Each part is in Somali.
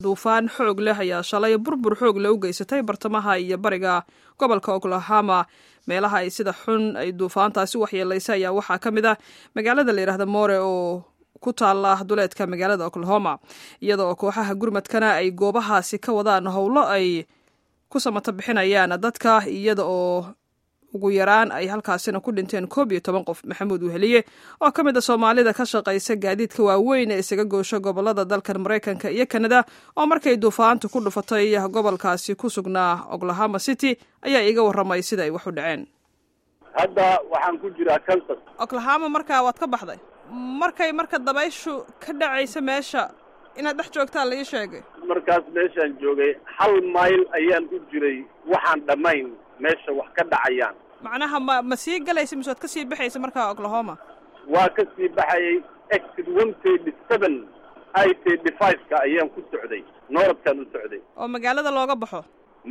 duufaan xoog leh ayaa shalay burbur xoog leh u geysatay bartamaha iyo bariga gobolka Oklahoma. meelaha ay sida xun ay duufaantaasi waxyeelaysay ayaa waxaa ka mid ah magaalada la yiraahdo More oo ku taala duleedka magaalada Oklahoma, iyadoo kooxaha gurmadkana ay goobahaasi ka wadaan howlo ay ku samata bixinayaan dadka, iyada oo ugu yaraan ay halkaasina ku dhinteen 11 qof. Maxamuud Weheliye oo ka mid ah Soomaalida ka shaqeysa gaadiidka waaweyn ee isaga goosho gobolada dalkan Mareykanka iyo Canada, oo markay duufaantu ku dhufatay gobolkaasi ku sugnaa Oklahoma City, ayaa iga waramay sida ay wax u dhaceen. Hadda waxaan ku jiraa Kansas. Oklahoma markaa waad ka baxday. marka dabayshu ka dhacaysa meesha inaad dhex joogtaa la ii sheegay. Markaas meeshaan joogay 1 mayl ayaan u jiray waxaan dhamayn meesha wax ka dhacayaan. macnaha ma sii galaysa mise waad ka sii baxaysa markaa Oklahoma? waa ka sii baxayay exit 137 I-35 ayaan ku socday, Northkan u socday. oo magaalada looga baxo?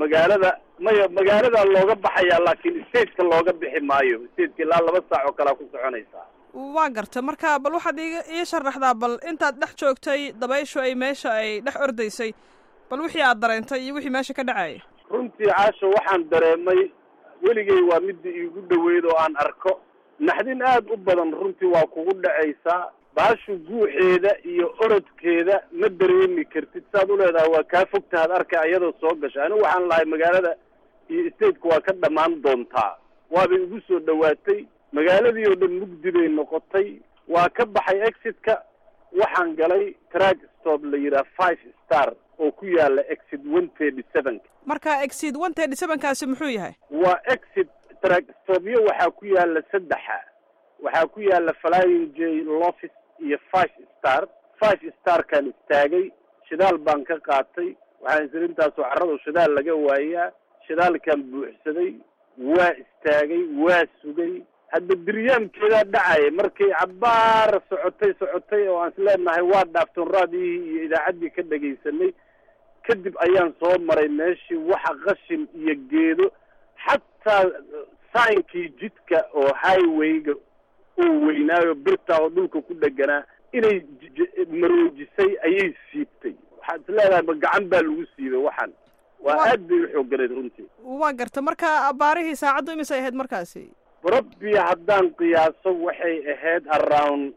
magaalada looga baxaya, laakiin state-ka looga bixi maayo. State-ka ilaa 2 saac oo kala ku soconaysa. waa garta marka bal waxaad ii sharaxdaa bal intaad dhex joogtay dabayshu ay meesha ay dhex ordaysay, bal wixii aad dareentay iyo wixii meesha ka dhacay. runtii caasho waxaan dareemay weligay waa mid iigu dhaweyd oo aan arko naxdin aad u badan. runtii waa kugu dhacaysaa, baashu guuxeeda iyo orodkeeda ma dareemi kartid. saad u leedahay waa kaa fogtahaad arka iyadoo soo gasha. anigu waxaan lahay magaalada iyo state-ka waa ka dhammaan doontaa, waabay igu soo dhawaatay. magaaladii oo dhan mugdi bay noqotay. waa ka baxay exit-ka, waxaan galay track stop la yidhaha 5 star oo ku yaala exit 137. marka exit 137kaasi muxuu yahay? waa exit track stopyo waxaa ku yaala 3. waxaa ku yaala Flying J, Loftus iyo 5 star. 5 star-kan istaagay, shidaal baan ka qaatay. waxaan isrintaasoo carradu shidaal laga waayaa. shidaalkan buuxsaday, waa istaagay, waa sugay. hadda diryaamkeedaa dhacaya markay cabbaar socotay oo aan isleenahay waa dhaaftoon raadiyihii iyo idaacaddii ka dhagaysanay. kadib ayaan soo maray meeshii waxa qashin iyo geedo, xataa saayinkii jidka oo highwayga uu weynaayo birta oo dhulka ku dheganaa inay maroojisay ayay siibtay. waxaad isleedahay ma gacan baa lagu siibay waxaan. waa aad bay u xoogganayd runtii. waa garta marka abbaarihii saacaddu imisay ahayd markaasi? rabbi haddaan qiyaaso waxay ahayd around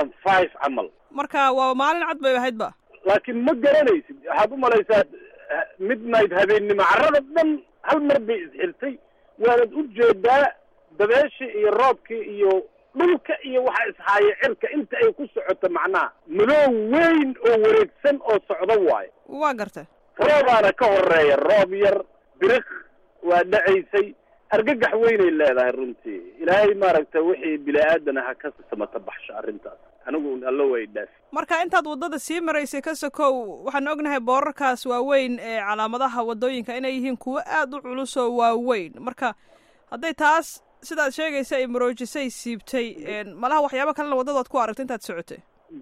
5 camal. marka waa maalin cad bay ahayd ba? laakiin ma garanaysid, waxaad u malaysaa midnight habeennimo. carrada dhan hal mar bay isxirtay. waanad u jeedaa dabeeshii iyo roobkii iyo dhulka iyo waxa ishaaya cirka inta ay ku socoto. macnaha madow weyn oo wareegsan oo socdo waayo. waa garta. roobaana ka horeeya, roob yar biriq waa dhacaysay. argagax weynay leedahay runtii. ilaahay maaragta wixii bini-aadan aha ka samata baxsho arrintaas. anigu allo way dhaaf. marka intaad waddada sii maraysay ka sokow, waxaan ognahay boorarkaas waaweyn ee calaamadaha waddooyinka inay yihiin kuwo aad u culus oo waaweyn. marka hadday taas sidaad sheegaysa ay maroojisay siibtay, malaha waxyaabo kalena waddadaad ku aragtay intaad socotay?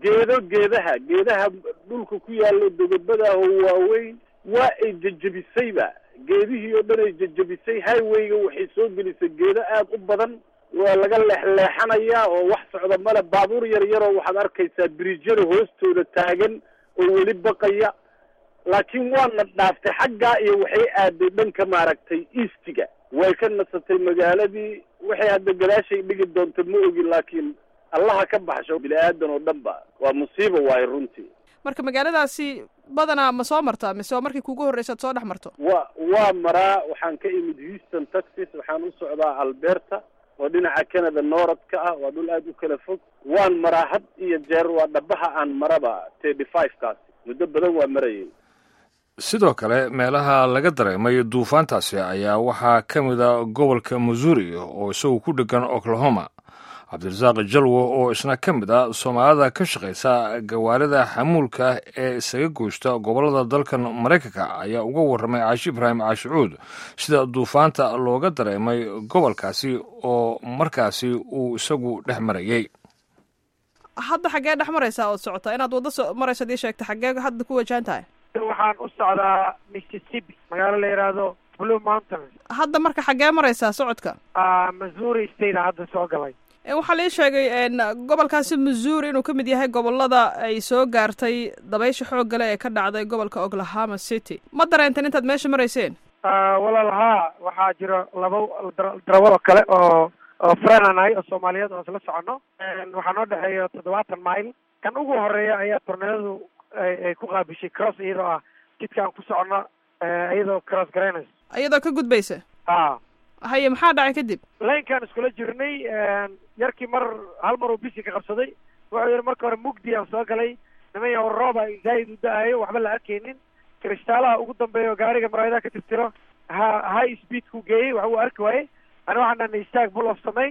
geedaha dhulka ku yaallo dogobada oo waaweyn waa ay jajabisayba. geedihii oo dhan ay jajabisay. highwayga waxay soo gelisay geedo aad u badan. waa laga leexleexanayaa oo wax socda male. baabuur yar yaroo waxaad arkaysaa biriijyada hoostooda taagan oo weli baqaya. laakiin waana dhaaftay xaggaa iyo waxay aaday dhanka maaragtay eastiga. way ka nasatay magaaladii. waxay hadda gadaashay dhigi doonto ma ogi, laakiin allaha ka baxsho bini-aadan oo dhan ba. waa musiibo waayo runtii. marka magaaladaasi badanaa ma soo martaa mise waa markii kuugu horreysaad soo dhex marto? waa maraa. waxaan ka imid Houston, Texas. waxaan u socdaa Alberta oo dhinaca Canada North-ka ah. waa dhul aad u kala fog. waan maraa had iyo jeer. waa dhabaha aan maraba 35kaasi muddo badan waa marayay. sidoo kale meelaha laga dareemay duufaantaasi ayaa waxaa ka mid a gobolka Missouri oo isagu ku dhegan Oklahoma. cabdirasaaq jalwo oo isna ka mid ah Soomaalida ka shaqaysa gawaarida xamuulka ee isaga goosta gobolada dalkan Mareykanka ayaa uga warramay Caashi Ibraahim Caashuud sida duufaanta looga dareemay gobolkaasi oo markaasi uu isagu dhex marayay. hadda xaggee dhex maraysaa ood socotaa? inaad waddo maraysa ii sheegta. xaggee hadda ku wajahan tahay? waxaan u socdaa Mississippi, magaalo la yidhaahdo Blue Mountains. hadda marka xaggee maraysaa socodka? Missouri State hadda soo galay. waxaa lai sheegay gobolkaasi missouri inuu ka mid yahay gobolada ay soo gaartay dabaysha xooggale ee ka dhacday gobolka Oklahoma City. Ma dareenteen intaad meesha marayseen? walaal haa, waxaa jira laba darawalo kale oo friendanahay oo Soomaaliyeed oo isla socono. waxaa noo dhexeeya 70 mayl. kan ugu horeeya ayaa tornado ay ku qaabishay cross iyadoo ah jidka aan ku socono iyadoo cross garaynaysa. Iyadoo ka gudbaysa? haye maxaa dhacay kadib? Laynkaan iskula jirnay yarkii hal mar uu bisi ka qabsaday. wuxuu yidhi marka hore mugdi aan soo galay, niman yahow roob ay zaa'id u da'ayo, waxba la arkaynin. kristaalaha ugu dambeeya oo gaariga muraayadaha ka tirtiro high speed ku geeyey, wax uu arki waayey. ani waxaan dhahnay istaag bull of samey.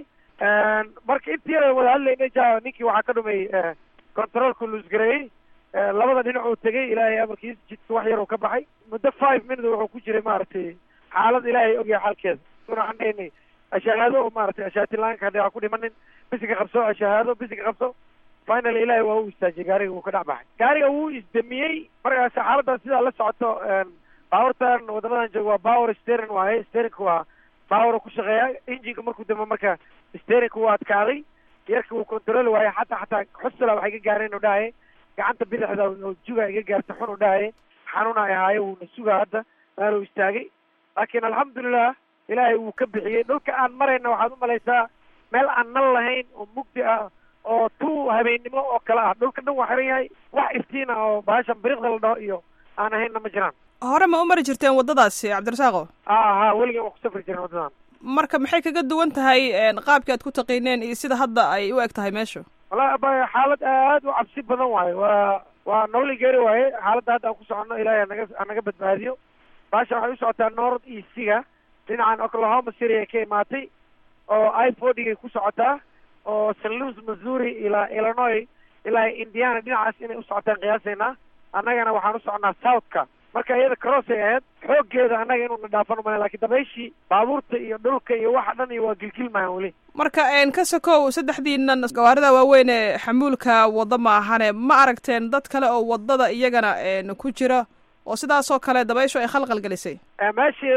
marka intii yar wada hadlaynay ninkii waxaa ka dhumay controlku luusgareeyey. labada dhinac uu tegey, ilaahay amarkiis jidka wax yar uu ka baxay. muddo 5 minutes wuxuu ku jiray maaragtay xaalad ilaahay ogyahay xalkeeda. waxaan dhahnay ashahaado oo maaragtay ashaatilaanka hadii aan ku dhimanin, bisiga qabso, ashahaado bisiga qabso. finally ilaahay waa uu istaajiyey, gaariga uu ka dhac baxay. gaariga wuu isdamiyey. markaas xaaladdan sidaa la socoto baawartan wadamadan jooga waa power steering waaye. steeringka waa power ku shaqeeya. injinka markuu damo marka steeringka wuu adkaaday, yarka wuu control waaye. xataa xusula waxay ka gaareen u dhahay gacanta bidixda oo juga iga gaartay xun u dhahay xanuun ay ahaayo. wuuna sugaa hadda meel uu istaagay, laakiin alxamdulilah ilaahay wuu ka bixiyey. dhulka aan marayna waxaad u malaysaa meel aan nal lahayn oo mugdi ah oo habeennimo oo kale ah. dhulka dhan waa xiran yahay, wax iftiin ah oo bahashan biriqda la dhaho iyo aan ahaynna ma jiraan. hore ma u mari jirteen waddadaasi Cabdirasaaqo? ha weligan waa ku safri jireen waddadan. marka maxay kaga duwan tahay qaabkii aad ku taqiineen iyo sida hadda ay u eg tahay meeshu? wallahi abaya xaalad aad u cabsi badan waaye. waa nololi geeri waaye xaaladda hadda aan ku soconno. ilaahay naga badbaadiyo. bahashan waxay u socotaa north east-ga dhinacan Oklahoma City ay ka imaatay oo I-40 ku socotaa oo St. Louis Missouri ilaa Illinois ilaa Indiana dhinacaas inay u socotaan qiyaasaynaa. annagana waxaan u soconaa southka. marka iyada cross ay ahayd xooggeeda annaga inuu na dhaafan umaya, laakiin dabayshii baabuurta iyo dhulka iyo waxa dhan iyo waa gilgilmayaan weli. marka ka sokow saddexdiinan gawaarida waaweyn ee xamuulka wadda ma ahane, ma aragteen dad kale oo waddada iyagana ku jira oo sidaasoo kale dabayshu ay khalqal gelisay? meeshii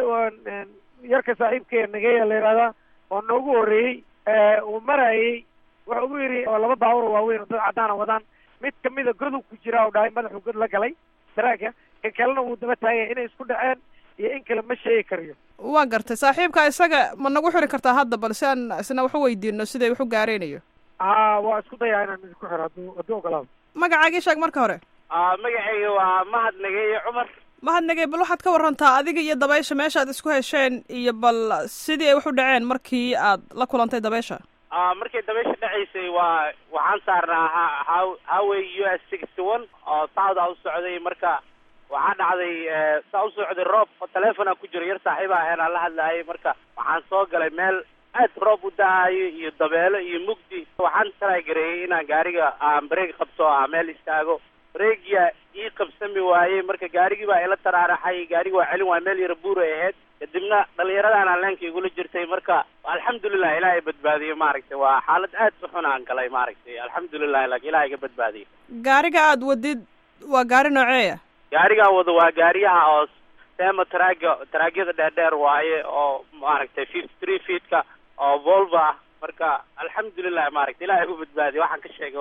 yarka saaxiibkee nageeya la yidhahdaa oo noogu horreeyey uu marayey wuxuu ugu yidhi oo laba baabuur waaweyn oo dad caddaana wadaan. mid kamida godow ku jira oo dhahay madaxuu god la galay daraaga, kan kalena wuu daba taagay. inay isku dhaceen iyo in kale ma sheegi karayo. waa gartay. saaxiibka isaga ma nagu xiri kartaa hadda bal si aan isna wax u weydiino siday wax u gaareynayo? waa isku dayaa inaan idinku xiro hadduu ogolaado. magacaagii sheeg marka hore. magacayga waa Mahad Nageeye Cumar. Mahad Nageeye, bal waxaad ka warantaa adiga iyo dabaysha meesha aad isku hesheen iyo bal sidii ay wax u dhaceen markii aad la kulantay dabaysha? markay dabaysha dhacaysay waxaan saarnaa highway US 61 oo south u socday. marka waxaa dhacday saa u socday roob. teleefon aan ku jiro, yar saaxiib aheen aan la hadlaayay. marka waxaan soo galay meel aad roob u da'ayo iyo dabeelo iyo mugdi. waxaan taraagareeyey inaan gaariga aan bareeg qabso meel istaago. bareegiya ii qabsami waayey. marka gaarigii baa ila taraaraxay. gaarigi waa celin waay, meel yara buur ay ahayd. kadibna dhallinyaradan aan leenka igula jirtay. marka alxamdulilah ilaahay badbaadiyo. maaragtay waa xaalad aad u xun aan galay. maaragtay alxamdulilah laakiin ilaahay ga badbaadiyo. gaariga aad wadid waa gaari nooceeya? gaarigaan wado waa gaariyaha oo seema taraagyada dheerdheer waaye oo maaragtay 53 feetka oo Volvo ah. marka alxamdulilah maaragtay ilaahay u badbaadiyo. waxaan ka sheegay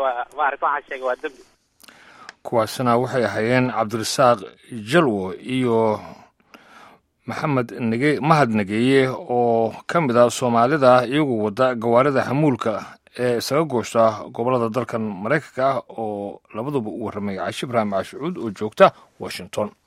waa dambi. kuwaasina waxay ahaayeen Cabdirasaaq Jalwo iyo Mahad Nageeye oo ka mid ah Soomaalida iyagu wada gawaarida xamuulka ee isaga goosta gobolada dalkan Mareykanka oo labaduba u warramay Caashi Ibraahim Caashuud oo joogta Washington.